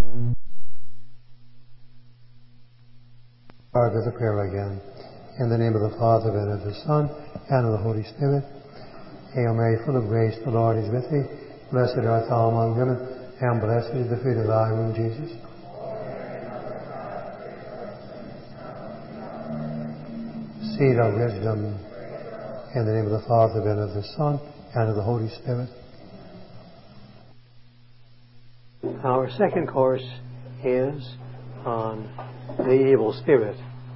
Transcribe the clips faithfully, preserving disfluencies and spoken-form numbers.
Start with the prayer again. In the name of the Father, and of the Son, and of the Holy Spirit. Hail Mary, full of grace, the Lord is with thee. Blessed art thou among women, and blessed is the fruit of thy womb, Jesus. Seed of wisdom. In the name of the Father, and of the Son, and of the Holy Spirit. Our second course is on the evil spirit.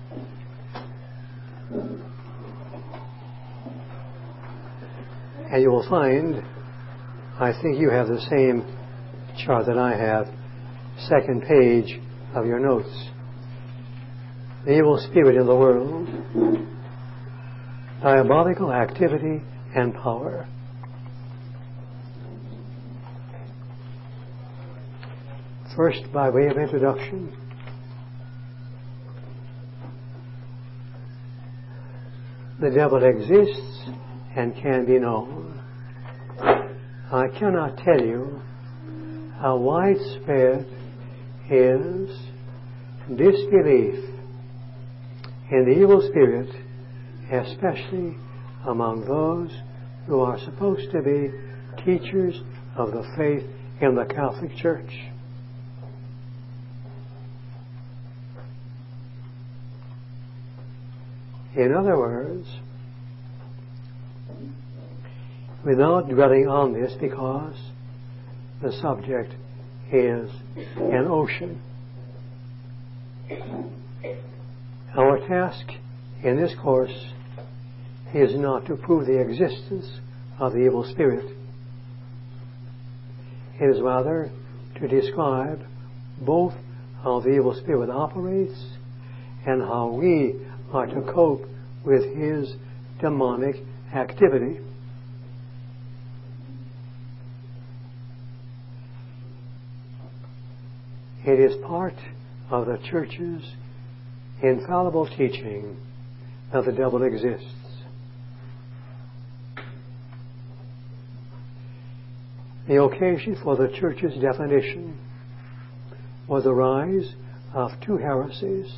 And you will find, I think you have the same chart that I have, second page of your notes. The evil spirit in the world, diabolical activity and power. First, by way of introduction, the devil exists and can be known. I cannot tell you how widespread is disbelief in the evil spirit, especially among those who are supposed to be teachers of the faith in the Catholic Church. In other words, without dwelling on this, because the subject is an ocean, our task in this course is not to prove the existence of the evil spirit. It is rather to describe both how the evil spirit operates and how we are to cope with his demonic activity. It is part of the Church's infallible teaching that the devil exists. The occasion for the Church's definition was the rise of two heresies.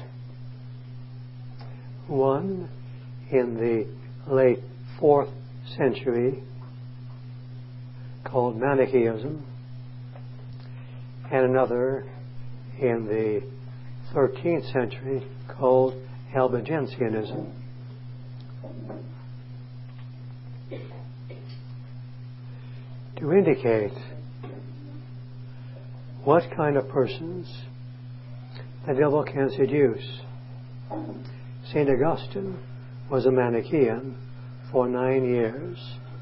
One in the late fourth century called Manichaeism, and another in the thirteenth century called Albigensianism. To indicate what kind of persons the devil can seduce, Saint Augustine was a Manichaean for nine years.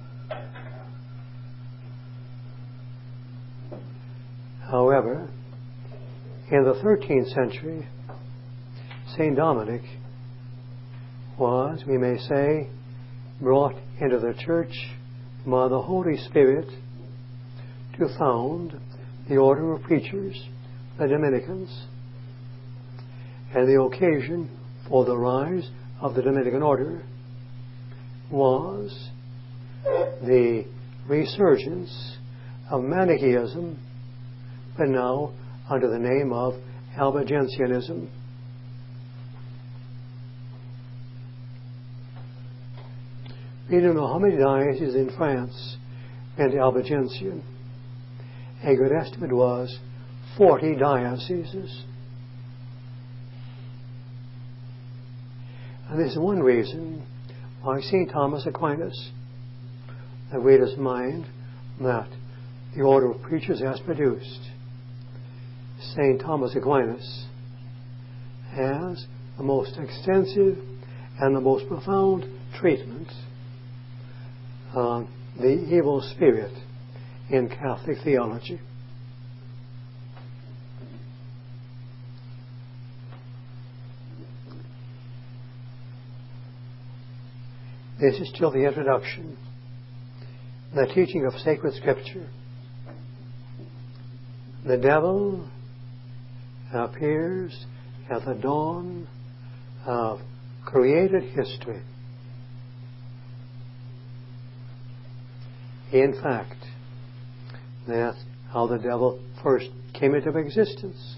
However, in the thirteenth century, Saint Dominic was, we may say, brought into the Church by the Holy Spirit to found the order of preachers, the Dominicans. And the occasion for the rise of the Dominican order was the resurgence of Manichaeism, but now under the name of Albigensianism. We don't know how many dioceses in France went Albigensian. A good estimate was forty dioceses. And this is one reason why Saint Thomas Aquinas, the greatest mind that the order of preachers has produced, Saint Thomas Aquinas has the most extensive and the most profound treatment on the evil spirit in Catholic theology. This is still the introduction, the teaching of sacred scripture. The devil appears at the dawn of created history. In fact, that's how the devil first came into existence.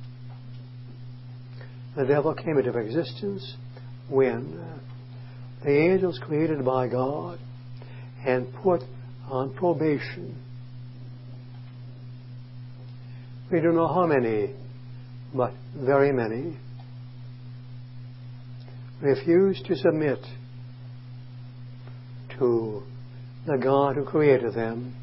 The devil came into existence when uh, the angels created by God and put on probation. We don't know how many, but very many, refused to submit to the God who created them.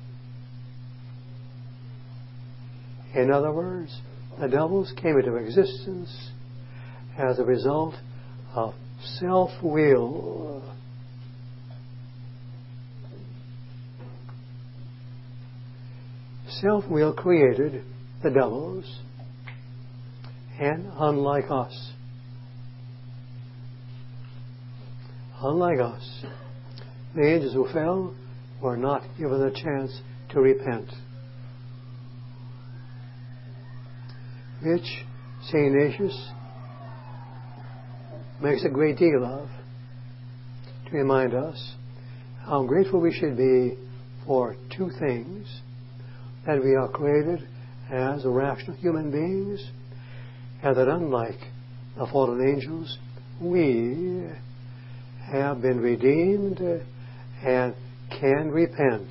In other words, the devils came into existence as a result of self-will. Self-will created the devils, and unlike us, unlike us, the angels who fell were not given a chance to repent, which Saint Ignatius makes a great deal of to remind us how grateful we should be for two things: that we are created as rational human beings, and that unlike the fallen angels, we have been redeemed and can repent.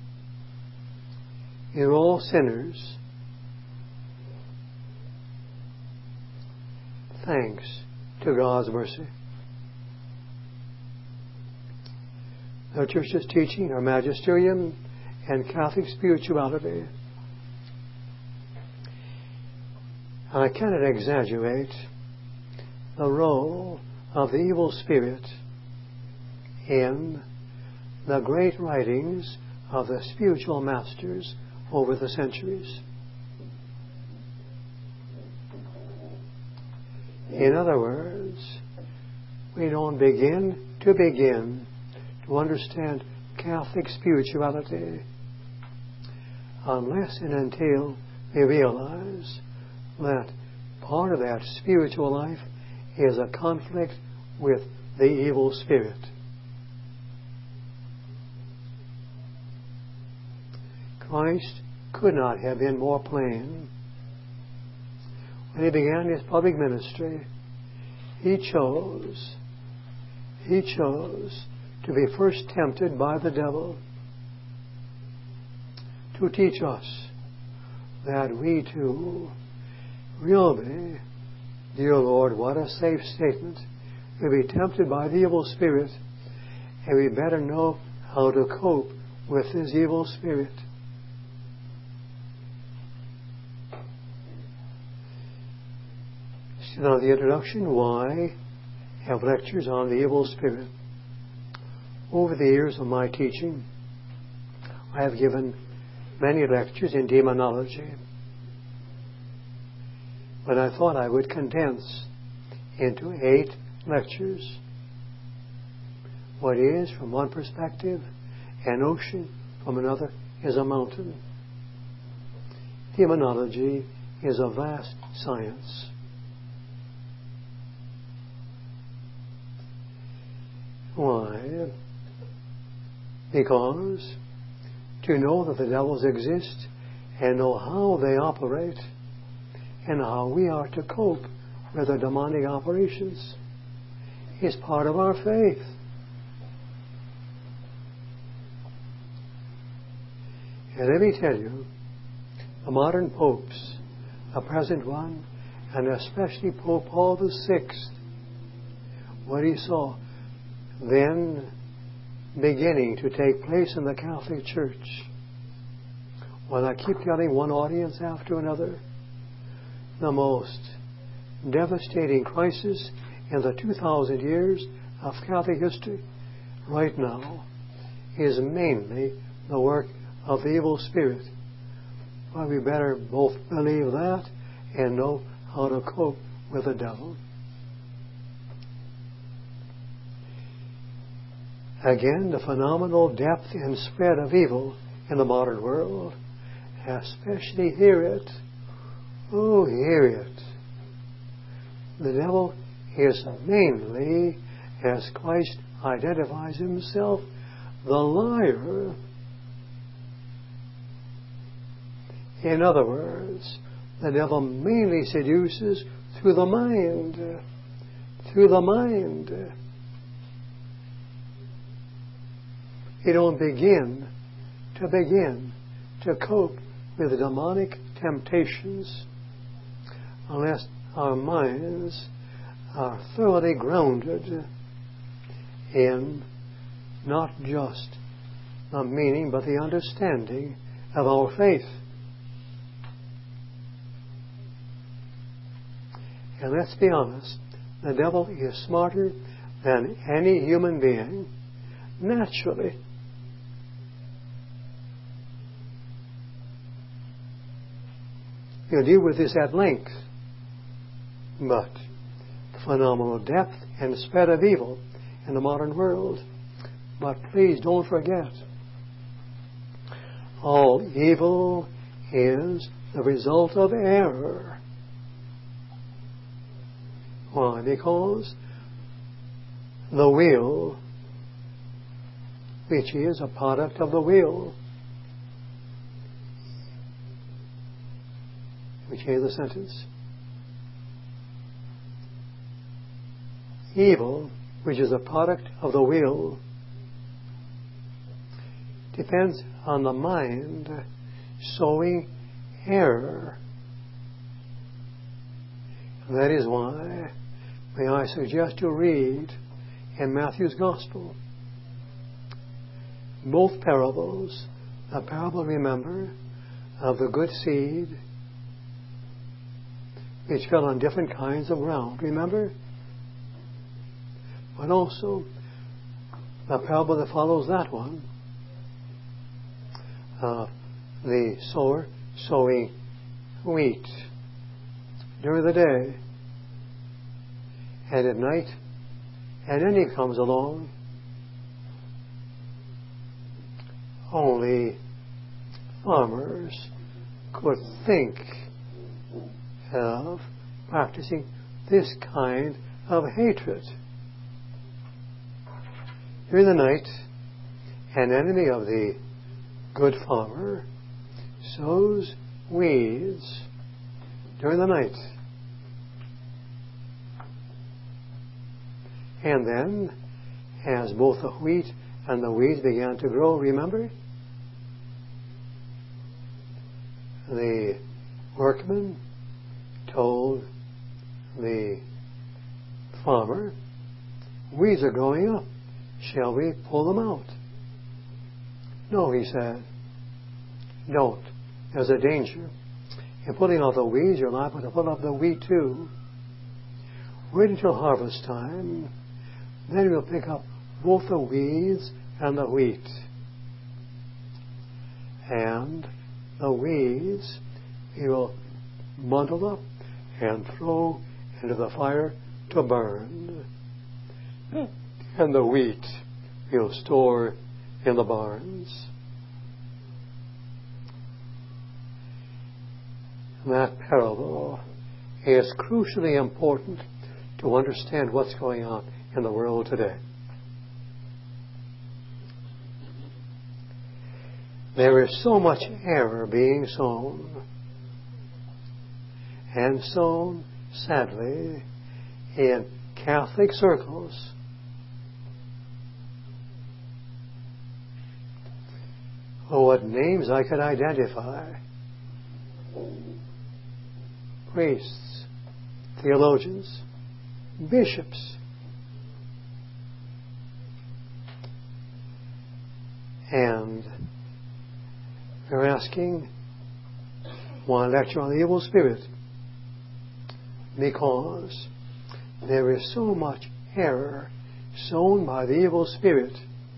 We're all sinners. Thanks to God's mercy. The Church's teaching, our magisterium, and Catholic spirituality. I cannot exaggerate the role of the evil spirit in the great writings of the spiritual masters over the centuries. In other words, we don't begin to begin to understand Catholic spirituality unless and until we realize that part of that spiritual life is a conflict with the evil spirit. Christ could not have been more plain. When he began his public ministry, he chose, he chose to be first tempted by the devil to teach us that we too will be, dear Lord, what a safe statement, will be tempted by the evil spirit, and we better know how to cope with this evil spirit. Now, the introduction, why have lectures on the evil spirit? Over the years of my teaching, I have given many lectures in demonology, but I thought I would condense into eight lectures what is, from one perspective, an ocean, from another is a mountain. Demonology is a vast science. Why? Because to know that the devils exist and know how they operate and how we are to cope with their demonic operations is part of our faith. And let me tell you, the modern popes, the present one, and especially Pope Paul the Sixth, what he saw then beginning to take place in the Catholic Church, while I keep telling one audience after another, the most devastating crisis in the two thousand years of Catholic history right now is mainly the work of the evil spirit. Well, we better both believe that and know how to cope with the devil. Again, the phenomenal depth and spread of evil in the modern world, especially hear it. Oh, hear it. The devil is mainly, as Christ identifies himself, the liar. In other words, the devil mainly seduces through the mind. Through the mind. You don't begin to begin to cope with the demonic temptations unless our minds are thoroughly grounded in not just the meaning but the understanding of our faith. And let's be honest, the devil is smarter than any human being, naturally. He'll deal with this at length. But the phenomenal depth and spread of evil in the modern world. But please don't forget, all evil is the result of error. Why? Because the will, which is a product of the will, we change the sentence. Evil, which is a product of the will, depends on the mind sowing error. And that is why, may I suggest you read in Matthew's Gospel both parables. The parable, remember, of the good seed which fell on different kinds of ground. Remember? But also the parable that follows that one, uh, the sower sowing wheat during the day, and at night an enemy comes along. Only farmers could think of practicing this kind of hatred. During the night, an enemy of the good farmer sows weeds during the night. And then, as both the wheat and the weeds began to grow, remember? The workman told the farmer, weeds are growing up. Shall we pull them out? No, he said. Don't. There's a danger. In pulling out the weeds, you're liable to pull up the wheat too. Wait until harvest time. Then we'll pick up both the weeds and the wheat. And the weeds we will bundle up and throw into the fire to burn. And the wheat we'll store in the barns. That parable is crucially important to understand what's going on in the world today. There is so much error being sown, and sown, sadly, in Catholic circles. Oh, what names I could identify. Priests, theologians, bishops. And they're asking one lecture on the evil spirit because there is so much error sown by the evil spirit.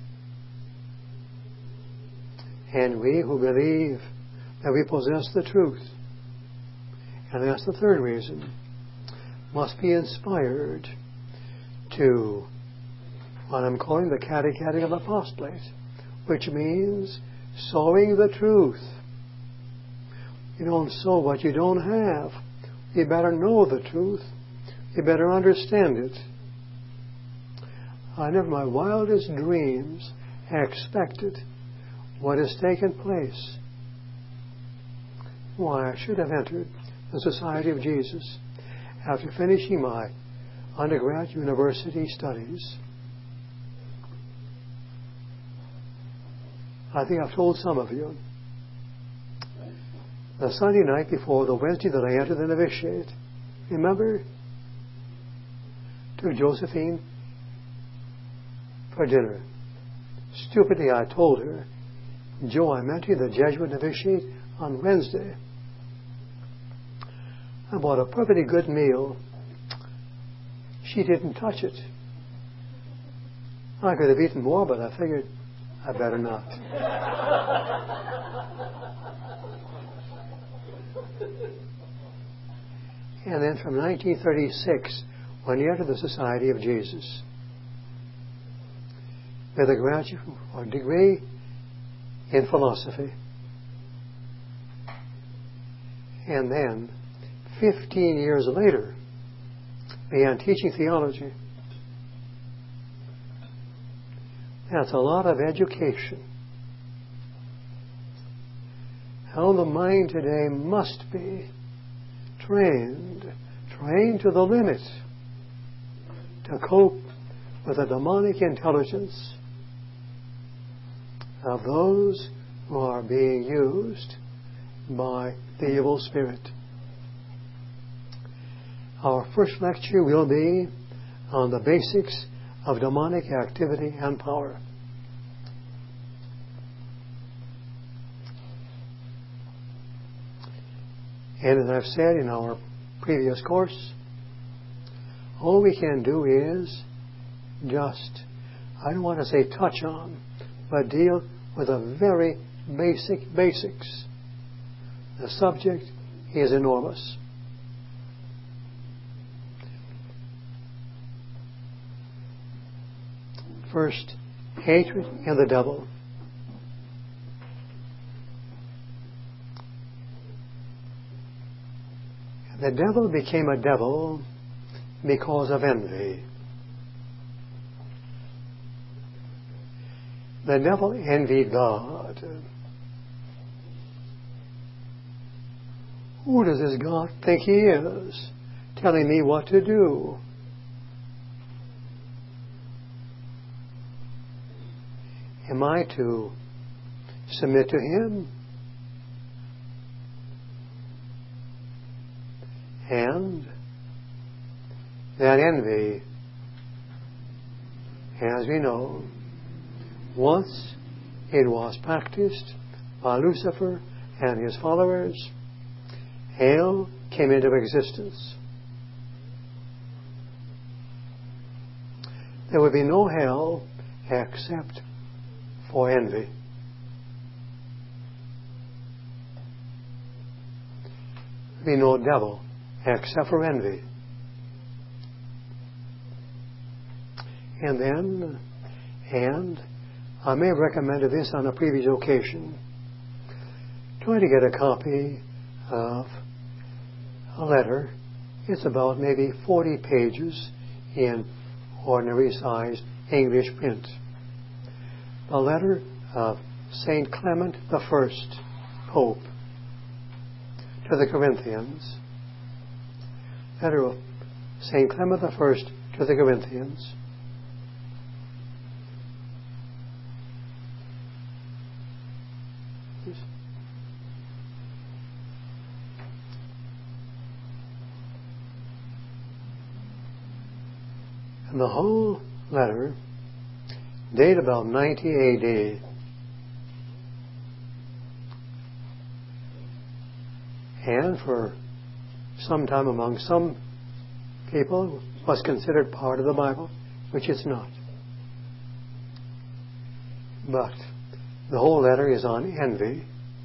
And we who believe that we possess the truth, and that's the third reason, must be inspired to what I'm calling the catechetical apostolate, which means sowing the truth. You don't sow what you don't have. You better know the truth. You better understand it. I never in my wildest dreams expected what has taken place why I should have entered the Society of Jesus after finishing my undergrad university studies. I think I've told some of you. The Sunday night before the Wednesday that I entered the novitiate, remember? Took Josephine for dinner. Stupidly, I told her, Joe, I'm entering the Jesuit novitiate on Wednesday. I bought a perfectly good meal. She didn't touch it. I could have eaten more, but I figured I better not. And then from nineteen thirty-six, when he entered the Society of Jesus, with a graduate or degree in philosophy, and then fifteen years later began teaching theology. That's a lot of education. How the mind today must be trained, trained to the limit to cope with the demonic intelligence of those who are being used by the evil spirit. Our first lecture will be on the basics of demonic activity and power. And as I've said in our previous course, all we can do is just, I don't want to say touch on, but deal with the very basic basics. The subject is enormous. First, hatred and the devil. The devil became a devil because of envy. The devil envied God. Who does this God think he is, telling me what to do? Am I to submit to him? And that envy, as we know, once it was practiced by Lucifer and his followers, hell came into existence. There would be no hell except for envy. There would be no devil except for envy. And then, and I may have recommended this on a previous occasion, try to get a copy of a letter. It's about maybe forty pages in ordinary size English print. A letter of Saint Clement the First, Pope, to the Corinthians. Letter of Saint Clement the First to the Corinthians. And the whole letter, date about ninety A D, and for some time among some people was considered part of the Bible, which it's not. But the whole letter is on envy.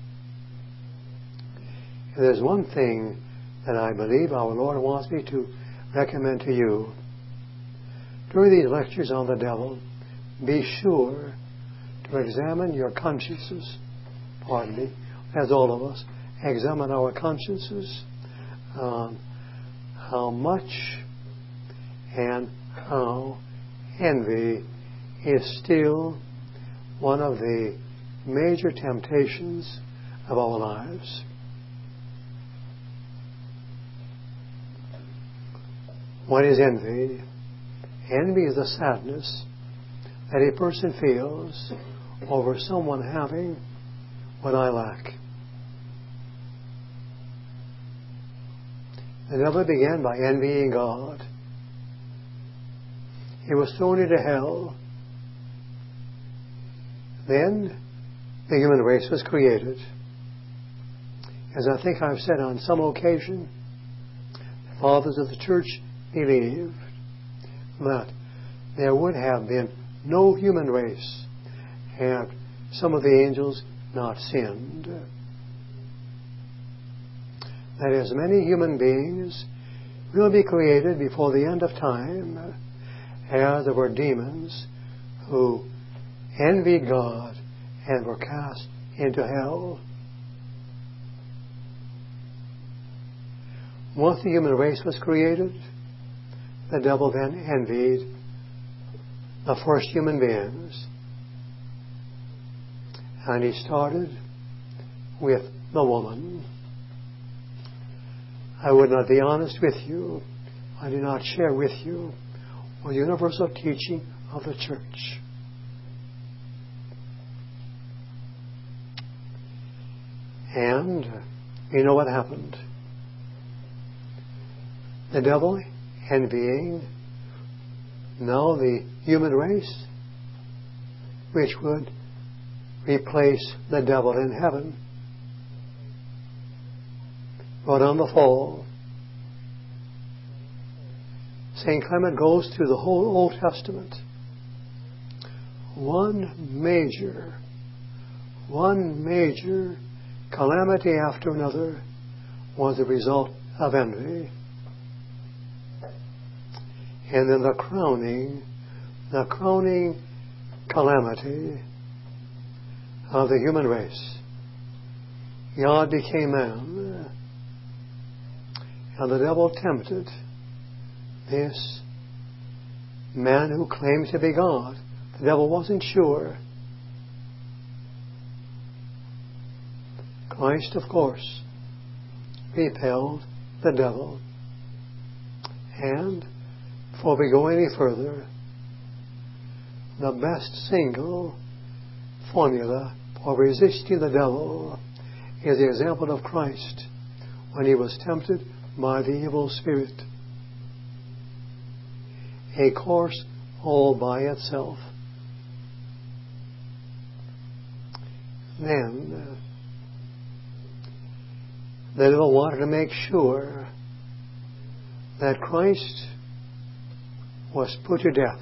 And there's one thing that I believe our Lord wants me to recommend to you. During these lectures on the devil, be sure to examine your consciences. Pardon me, as all of us, examine our consciences on how much and how envy is still one of the major temptations of our lives. What is envy? Envy is the sadness that a person feels over someone having what I lack. The devil began by envying God. He was thrown into hell. Then the human race was created. As I think I've said on some occasion, the fathers of the church believed that there would have been no human race had some of the angels not sinned. That as many human beings will be created before the end of time as there were demons who envied God and were cast into hell. Once the human race was created, the devil then envied the first human beings. And he started with the woman. I would not be honest with you. I do not share with you the universal teaching of the church. And you know what happened. The devil envying now the human race, which would replace the devil in heaven. But on the fall, Saint Clement goes through the whole Old Testament. One major, one major calamity after another was the result of envy. And then the crowning, the crowning calamity of the human race. God became man, and the devil tempted this man who claimed to be God. The devil wasn't sure. Christ, of course, repelled the devil. And before we go any further, the best single formula for resisting the devil is the example of Christ when he was tempted by the evil spirit. A course all by itself. Then uh, the devil wanted to make sure that Christ was put to death.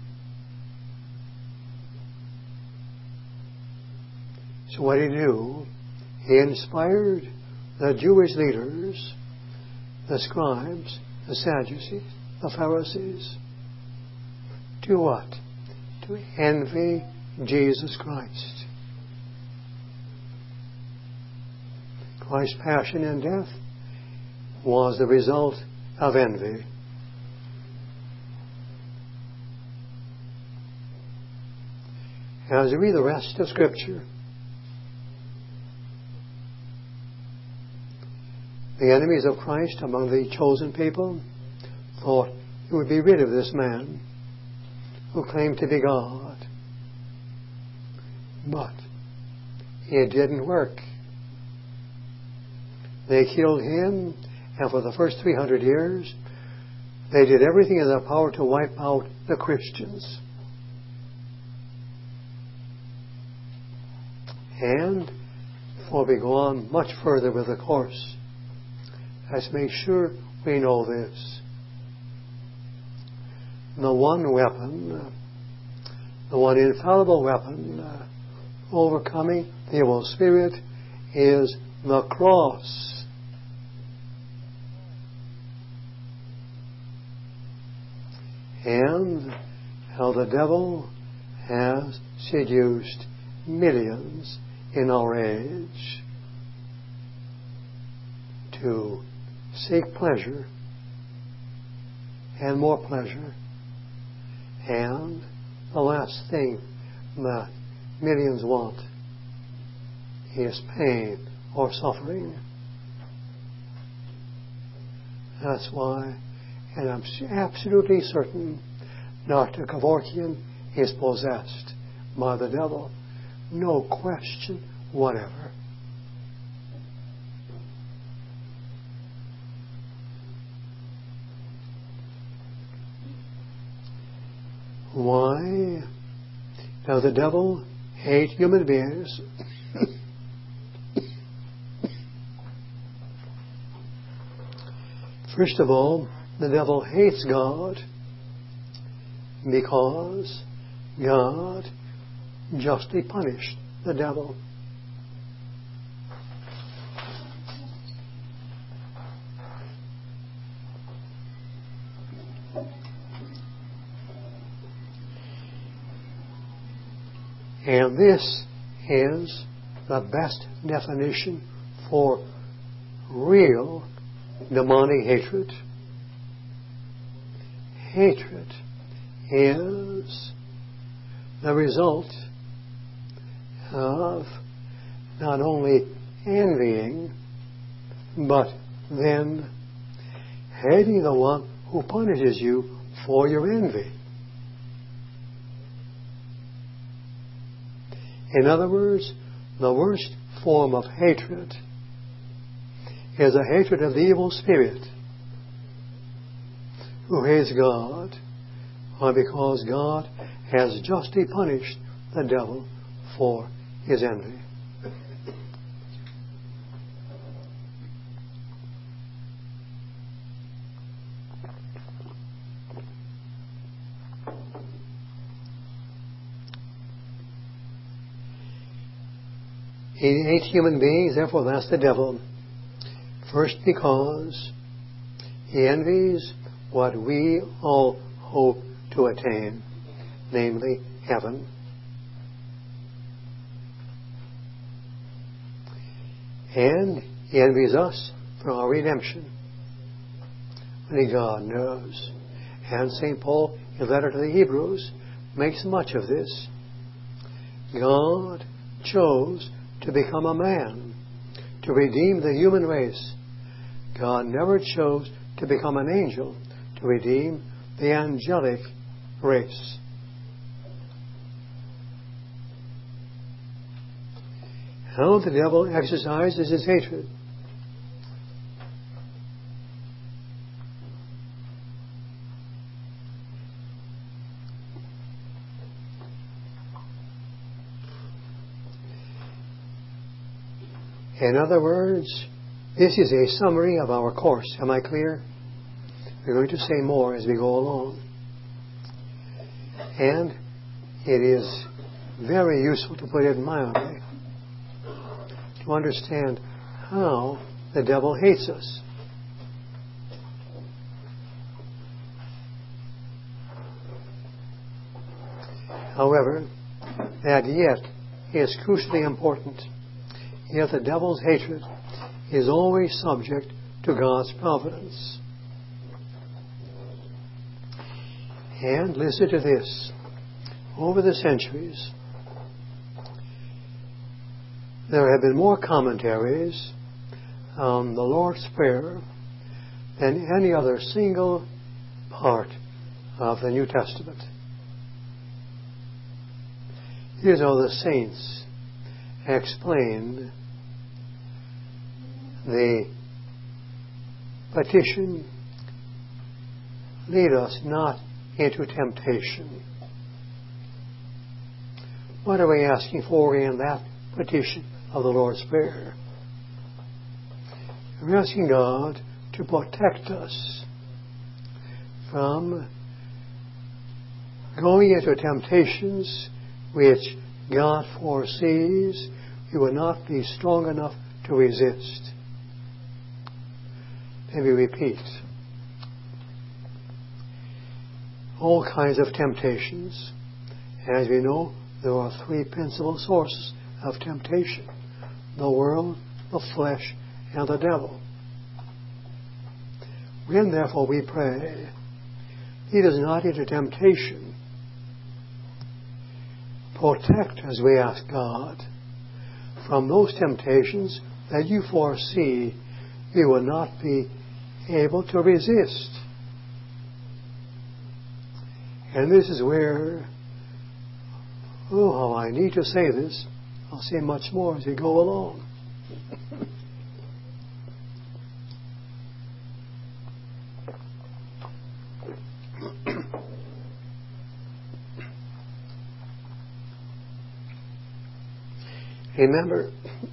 So what did he do? He inspired the Jewish leaders, the scribes, the Sadducees, the Pharisees, to what? To envy Jesus Christ. Christ's passion and death was the result of envy. As you read the rest of Scripture, the enemies of Christ among the chosen people thought he would be rid of this man who claimed to be God. But it didn't work. They killed him, and for the first three hundred years, they did everything in their power to wipe out the Christians. And before we go on much further with the course, let's make sure we know this. The one weapon, the one infallible weapon uh, overcoming the evil spirit is the cross. And how the devil has seduced millions in our age to seek pleasure and more pleasure, and the last thing that millions want is pain or suffering. That's why and I'm absolutely certain Doctor Kevorkian is possessed by the devil. No question whatever. Why does the devil hate human beings? First of all, the devil hates God because God justly punished the devil. And this is the best definition for real demonic hatred. Hatred is the result of not only envying, but then hating the one who punishes you for your envy. In other words, the worst form of hatred is a hatred of the evil spirit who hates God, or because God has justly punished the devil for his envy. He hates human beings, therefore that's the devil. First, because he envies what we all hope to attain, namely heaven. And he envies us for our redemption. Only God knows. And Saint Paul, in his letter to the Hebrews, makes much of this. God chose to become a man, to redeem the human race. God never chose to become an angel, to redeem the angelic race. How the devil exercises his hatred. In other words, this is a summary of our course. Am I clear? We're going to say more as we go along. And it is very useful to put it mildly, to understand how the devil hates us. However, that yet is crucially important. Yet the devil's hatred is always subject to God's providence. And listen to this. Over the centuries, there have been more commentaries on the Lord's Prayer than any other single part of the New Testament. Here's how the saints explained the petition, lead us not into temptation. What are we asking for in that petition of the Lord's Prayer? We're asking God to protect us from going into temptations which God foresees we will not be strong enough to resist. Let me repeat. All kinds of temptations. As we know, there are three principal sources of temptation: the world, the flesh, and the devil. When therefore we pray, lead us not into temptation, protect, as we ask God, from those temptations that you foresee we will not be able to resist. And this is where, oh, how I need to say this. I'll say much more as we go along. Remember,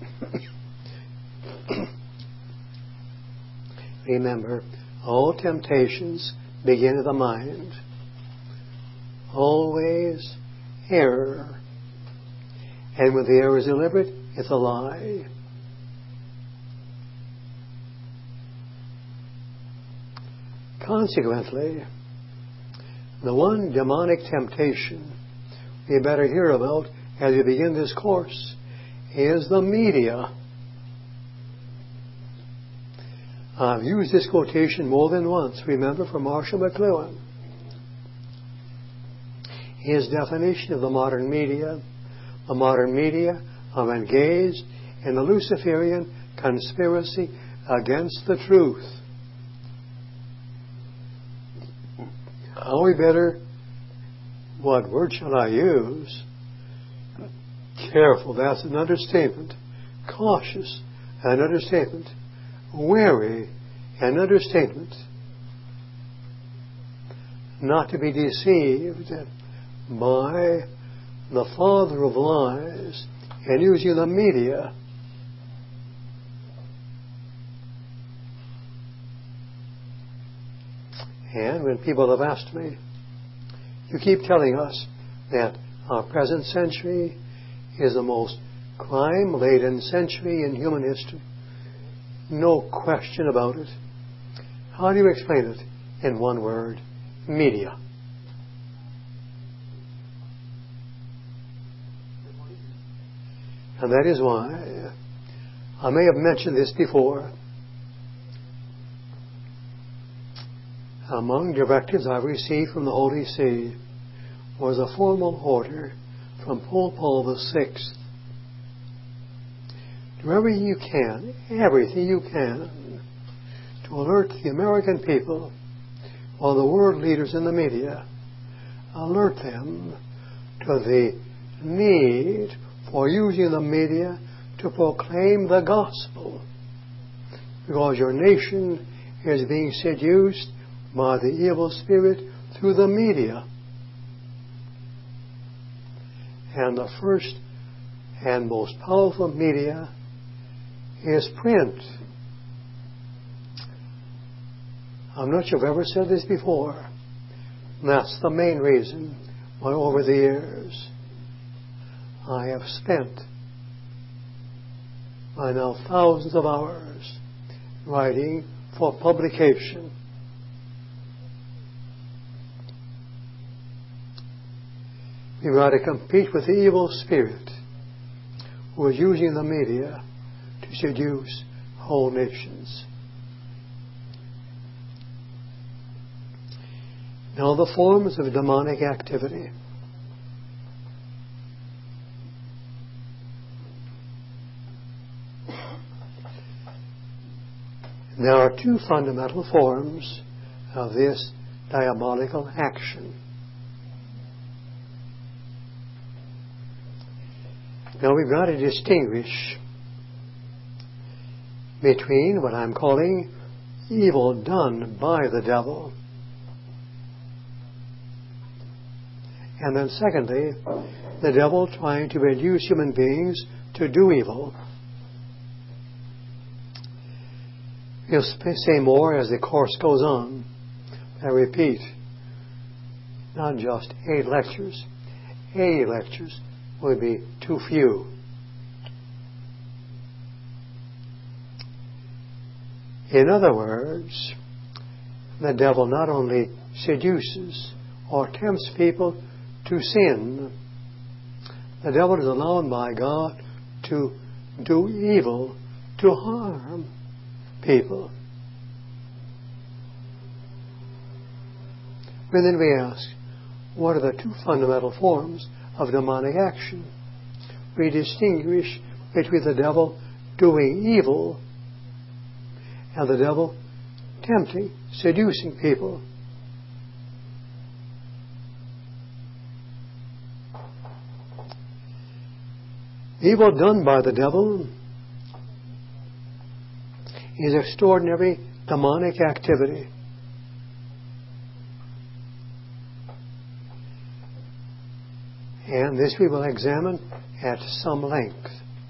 remember, all temptations begin in the mind. Always error. And when the error is deliberate, it's a lie. Consequently, the one demonic temptation we better hear about as we begin this course is the media. I've used this quotation more than once, remember, from Marshall McLuhan. His definition of the modern media: the modern media are engaged in the Luciferian conspiracy against the truth. How we better, what word shall I use? Careful, that's an understatement. Cautious, an understatement. Wary, an understatement. Not to be deceived by the father of lies and using the media and when people have asked me, you keep telling us that our present century is the most crime-laden century in human history. No question about it. How do you explain it in one word? Media. And that is why I may have mentioned this before. Among directives I received from the Holy See was a formal order from Pope Paul the Sixth. Do everything you can, everything you can, to alert the American people or the world leaders in the media, alert them to the need for using the media to proclaim the gospel. Because your nation is being seduced by the evil spirit through the media. And the first and most powerful media is print. I'm not sure if I've ever said this before. That's the main reason why over the years I have spent by now thousands of hours writing for publication. We've got to compete with the evil spirit who is using the media to seduce whole nations. Now, the forms of demonic activity. There are two fundamental forms of this diabolical action. Now we've got to distinguish between what I'm calling evil done by the devil, and then secondly, the devil trying to induce human beings to do evil. He'll say more as the course goes on. I repeat, not just eight lectures. Eight lectures would be too few. In other words, the devil not only seduces or tempts people to sin, the devil is allowed by God to do evil, to harm people. And then we ask, what are the two fundamental forms of demonic action? We distinguish between the devil doing evil and the devil tempting, seducing people. Evil done by the devil is extraordinary demonic activity. And this we will examine at some length.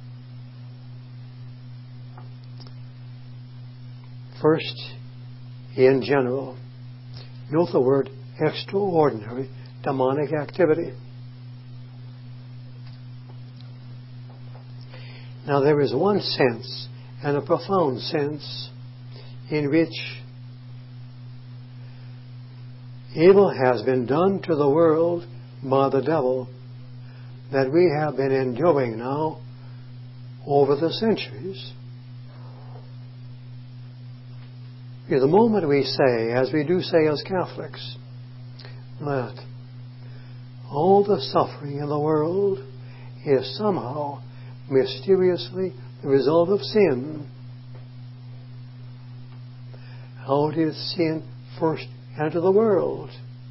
First, in general, note the word extraordinary demonic activity. Now there is one sense, and a profound sense, in which evil has been done to the world by the devil that we have been enduring now over the centuries. The moment we say, as we do say as Catholics, that all the suffering in the world is somehow mysteriously the result of sin, how did sin first enter the world?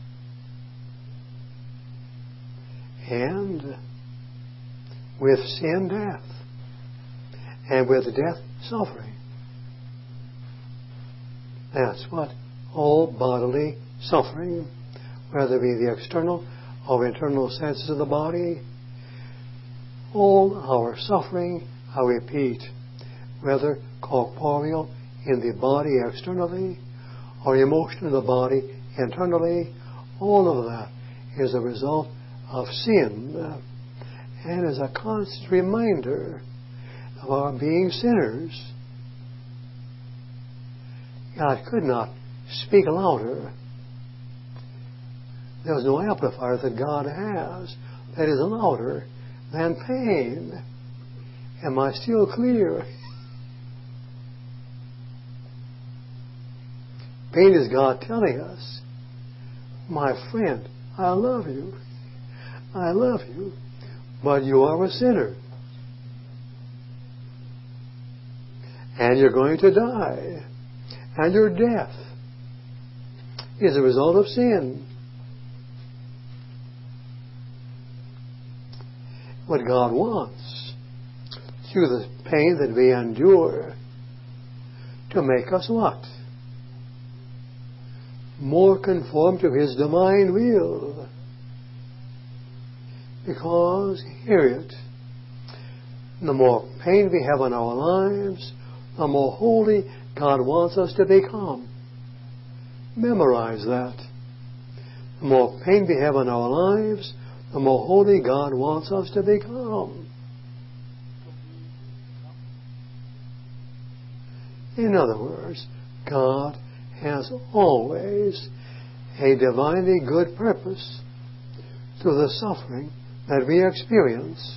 And with sin, death. And with death, suffering. That's what all bodily suffering, whether it be the external or internal senses of the body, all our suffering, I repeat, whether corporeal in the body externally or emotional in the body internally, all of that is a result of sin and is a constant reminder of our being sinners. God could not speak louder. There's no amplifier that God has that is louder than pain. Am I still clear? Pain is God telling us, my friend, I love you. I love you, but you are a sinner. And you're going to die. And your death is a result of sin. What God wants, through the pain that we endure, to make us what? More conform to His divine will. Because, hear it, the more pain we have in our lives, the more holy God wants us to become. Memorize that. The more pain we have in our lives, the more holy God wants us to become. In other words, God has always a divinely good purpose through the suffering that we experience.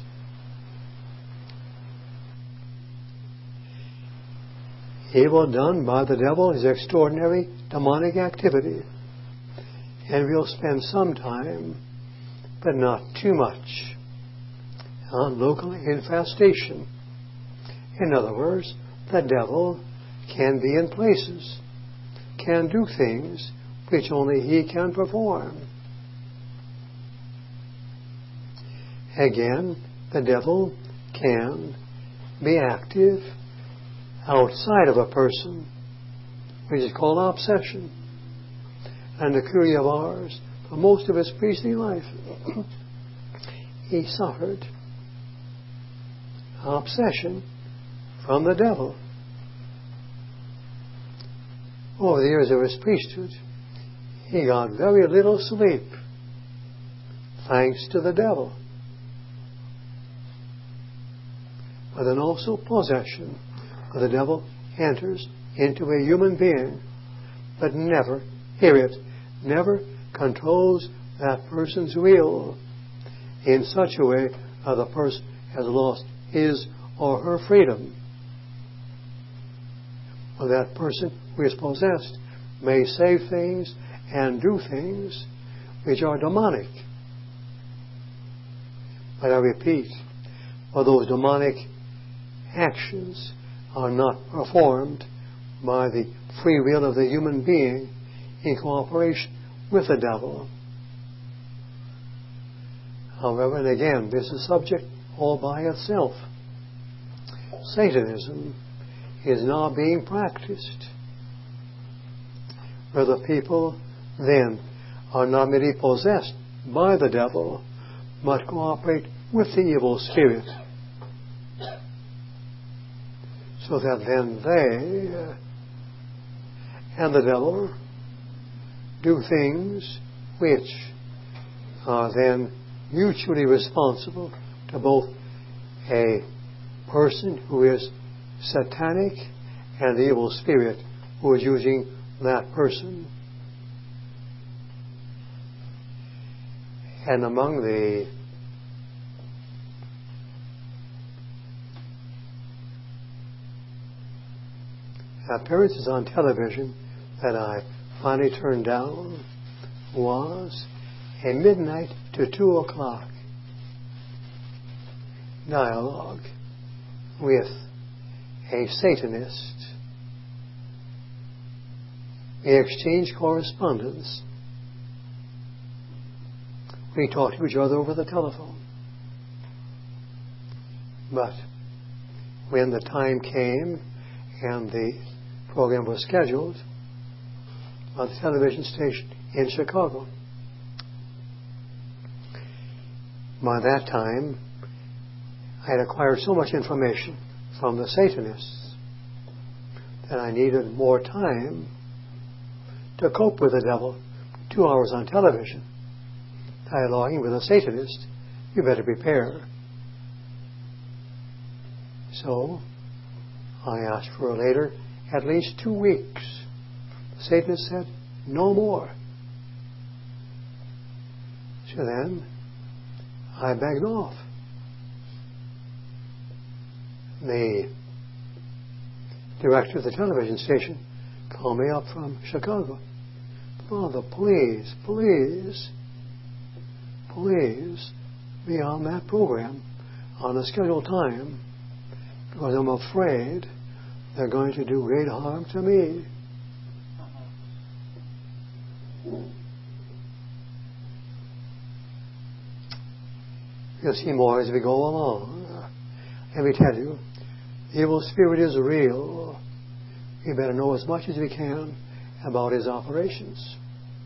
Evil done by the devil is extraordinary demonic activity. And we'll spend some time, but not too much, on local infestation. In other words, the devil can be in places, can do things which only he can perform. Again, the devil can be active outside of a person, which is called obsession. And a curious of ours, for most of his priestly life, he suffered obsession from the devil. Over the years of his priesthood, he got very little sleep, thanks to the devil. But then also possession. The devil enters into a human being, but never, hear it, never controls that person's will in such a way that the person has lost his or her freedom. Or that person who is possessed may say things and do things which are demonic. But I repeat, for those demonic actions are not performed by the free will of the human being in cooperation with the devil. However, and again, this is subject all by itself. Satanism is now being practiced, where the people then are not merely possessed by the devil, but cooperate with the evil spirit, so that then they uh, and the devil do things which are then mutually responsible to both a person who is satanic and the evil spirit who is using that person. And among the appearances on television that I finally turned down was a midnight to two o'clock dialogue with a Satanist. We exchanged correspondence. We talked to each other over the telephone. But when the time came and the program was scheduled on the television station in Chicago, by that time I had acquired so much information from the Satanists that I needed more time to cope with the devil. Two hours on television dialoguing with a Satanist, you better prepare. So I asked for later at least two weeks. The Satanist said, no more. So then I begged off. The director of the television station called me up from Chicago. Father, please, please, please be on that program on a scheduled time, because I'm afraid they're going to do great harm to me. You'll see more as we go along. Let me tell you, the evil spirit is real. We better know as much as we can about his operations.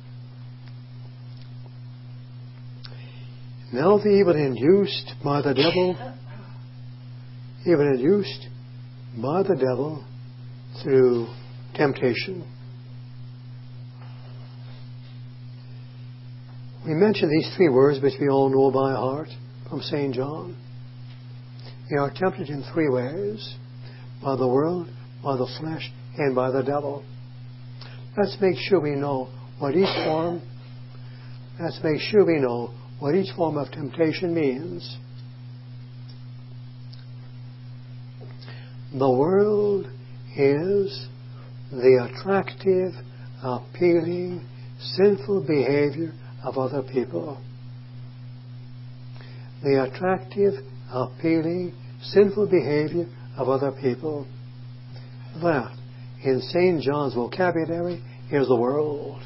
Now the evil induced by the devil, evil induced by the devil through temptation. We mentioned these three words which we all know by heart from Saint John. We are tempted in three ways: by the world, by the flesh, and by the devil. Let's make sure we know what each form, let's make sure we know what each form of temptation means. The world is the attractive, appealing, sinful behavior of other people. The attractive, appealing, sinful behavior of other people. That, in Saint John's vocabulary, is the world.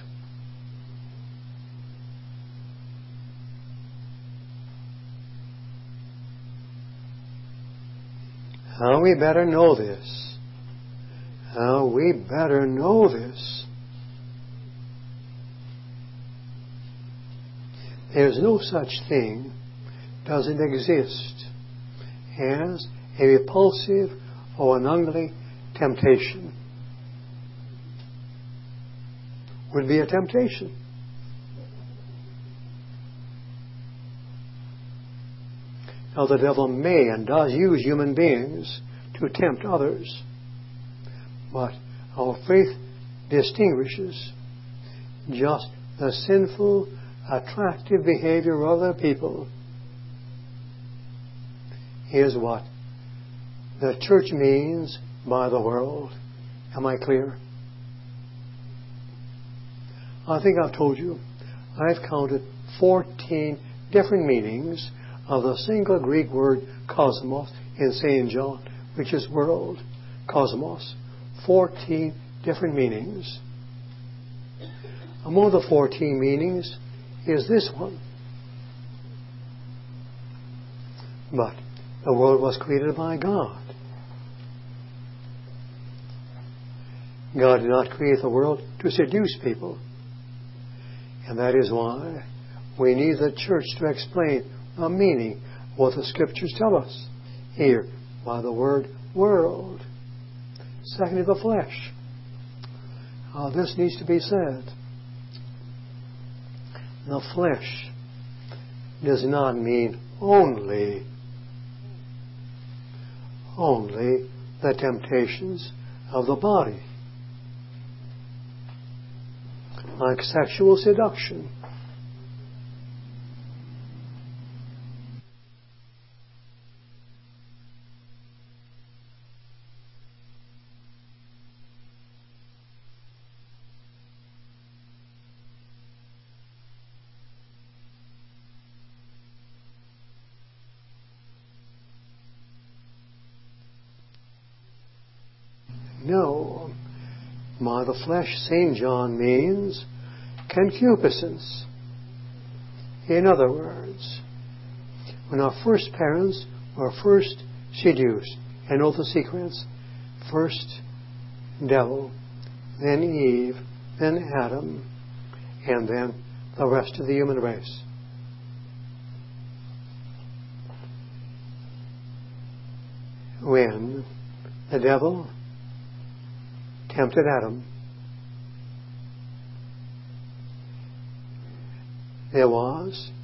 How we better know this. How we better know this. There's no such thing, doesn't exist, as a repulsive or an ugly temptation. Would be a temptation. Now the devil may and does use human beings to tempt others, but our faith distinguishes just the sinful, attractive behavior of other people is what the church means by the world. Am I clear? I think I've told you, I've counted fourteen different meanings of the single Greek word cosmos in Saint John, which is world, cosmos. fourteen different meanings. Among the fourteen meanings is this one. But The world was created by God. God did not create the world to seduce people. And that is why we need the church to explain the meaning of what the Scriptures tell us here by the word world. Secondly, the flesh. Now, this needs to be said. The flesh does not mean only, only the temptations of the body, like sexual seduction, no. By the flesh, Saint John means concupiscence. In other words, when our first parents were first seduced, and know the sequence: first devil, then Eve, then Adam, and then the rest of the human race. When the devil tempted Adam, there was